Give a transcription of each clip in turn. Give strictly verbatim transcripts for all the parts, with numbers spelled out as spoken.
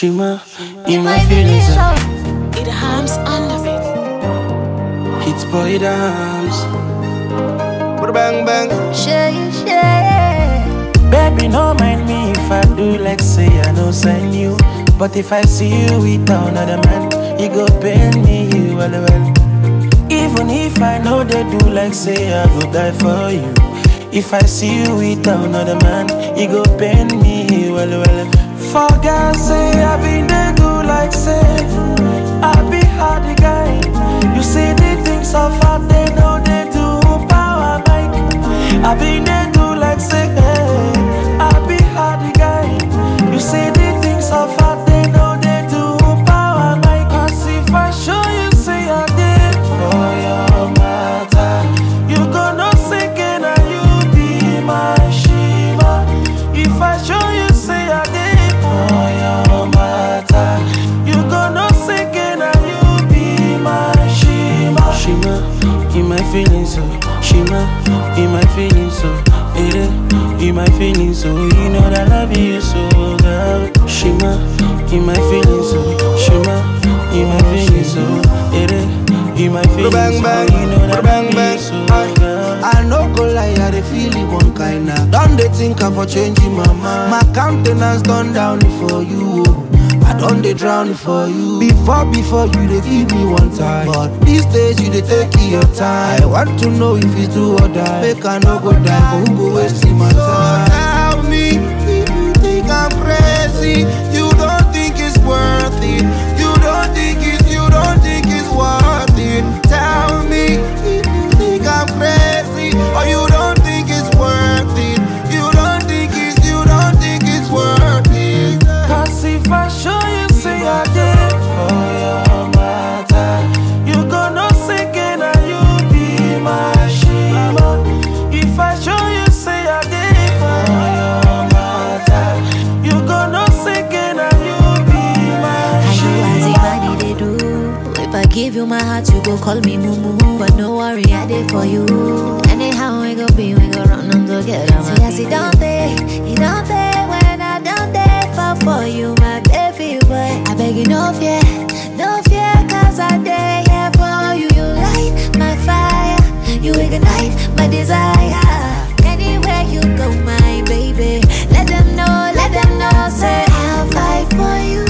Shima, in my feelings. It harms under it. It's boy the arms. Bang bang. Shay, shay. Baby, no mind me if I do like say I no sign you. But if I see you with another man, you go pain me well well. Even if I know they do like say I go die for you. If I see you with another man, you go pain me well well. For God say I been they do like say I be hard guy. You see the things of how they know they do power Mike. I been they do like say I be hard guy. You see the things of how they know they do power Mike. Cause if I show you say I did for your matter, you gonna sing and you be my Shiva. If I show you say I did for your matter, you gonna sing and you be my Shiva. Shima, in my feelings so Shima, in my feelings so yeah, in my feelings so you know that I love you so girl. Shima, in my feelings so Shima, in my feelings so yeah, in my feelings so you know that I love you so girl. I no go lie, I dey feel it one kinda. Don't they think I'm for changing my mind? My countenance done down for you. I done dey drown for you. Before, before you dey give me one time, but these days you dey take your time. I want to know if it's do or die. Make I no go die for who go waste my time. So tell me if you think I'm crazy, you don't think it's worth it. You don't think it's, you don't think it's worth it. Tell me if you think I'm crazy, or you don't think it's worth it. You don't think it's, you don't think it's worth it. Cause if I show you say I did for your matter, you gonna sing and you be my Shiva. If I show you say I did for your matter, you gonna sing and you be my Shiva. I know they do. If I give you my heart, you go call me Mumu. But no worry, I did for you. Anyhow we go be, we go run on together. See, I see down there, you down there when I down there fall for you, my baby boy. I beg you no fear, no fear, cause I dare here for you. You light my fire, you ignite my desire. Anywhere you go, my baby, let them know, let them know, say I'll fight for you.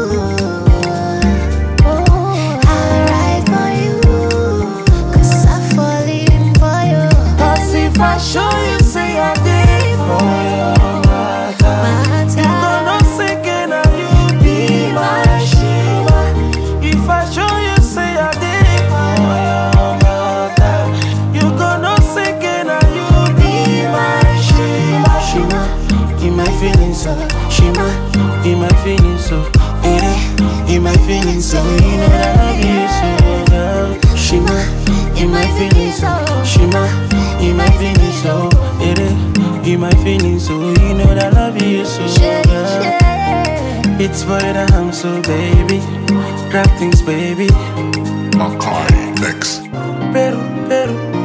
If I show you say I did for your matter, you gonna sing and you be my Shiva. If I show you say I did for your matter, you gonna sing and you be my Shiva. Shima, in my feelings so Shima, in my feelings so yeah, in my feelings so you know that I love you so girl. Shima, in my feelings so Shima, in my feelings so yeah, in my feelings so you know that I love you so girl. It's boy that I'm so baby, grab things baby. Makai Mix. Peru, Peru.